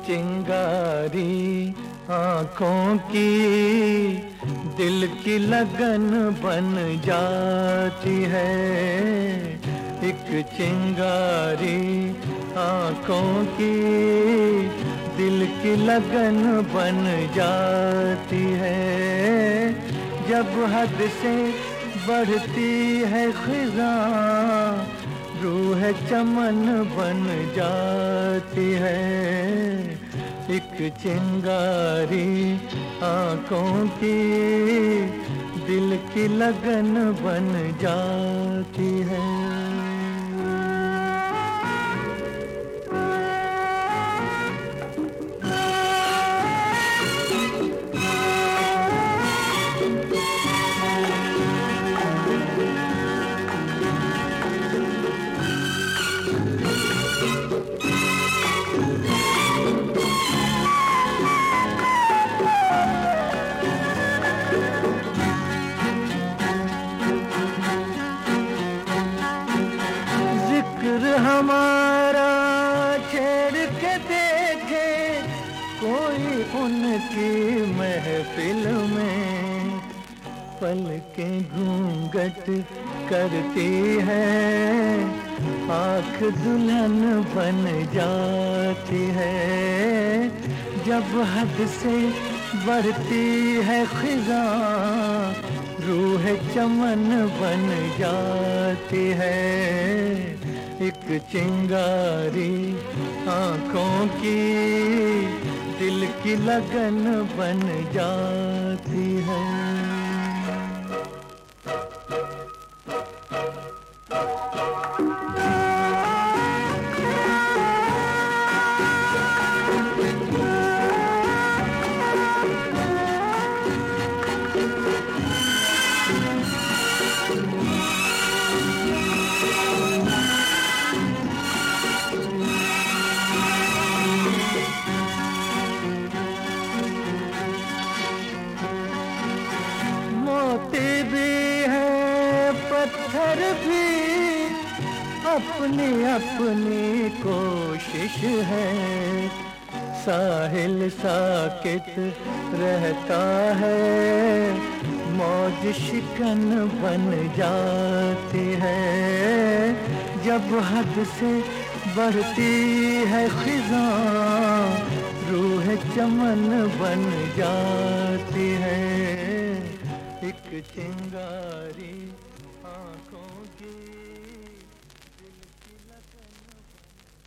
चिंगारी आँखों की दिल की लगन बन जाती है। एक चिंगारी आँखों की दिल की लगन बन जाती है। जब हद से बढ़ती है ख़िज़ां, रूह चमन बन जाती है। एक चिंगारी आँखों की दिल की लगन बन जाती है। हमारा छेड़ के देखे कोई उनकी महफिल में, पलकें घूंघट करती है, आँख दुल्हन बन जाती है। जब हद से बढ़ती है ख़िज़ां, रूह चमन बन जाती है। एक चिंगारी आँखों की दिल की लगन बन जाती है। मोती भी है पत्थर भी अपनी अपनी कोशिश है। साहिल साकित रहता है, मौज शिकन बन जाती है। जब हद से बढ़ती है ख़िज़ां, रूह चमन बन जाती है। एक चिंगारी आँखों की